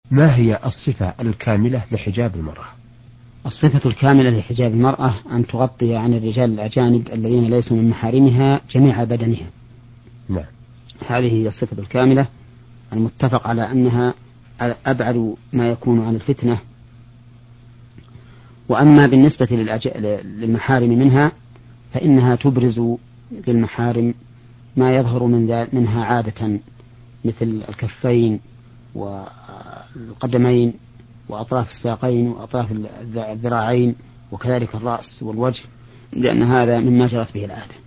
ما هي الصفة الكاملة لحجاب المرأة؟ الصفة الكاملة لحجاب المرأة أن تغطي عن الرجال الأجانب الذين ليسوا من محارمها جميع بدنها. نعم. هذه هي الصفة الكاملة المتفق على أنها أبعد ما يكون عن الفتنة. وأما بالنسبة للمحارم منها فإنها تبرز للمحارم ما يظهر منها عادة، مثل الكفين والقدمين وأطراف الساقين وأطراف الذراعين وكذلك الرأس والوجه، لأن هذا مما جرت به العادة.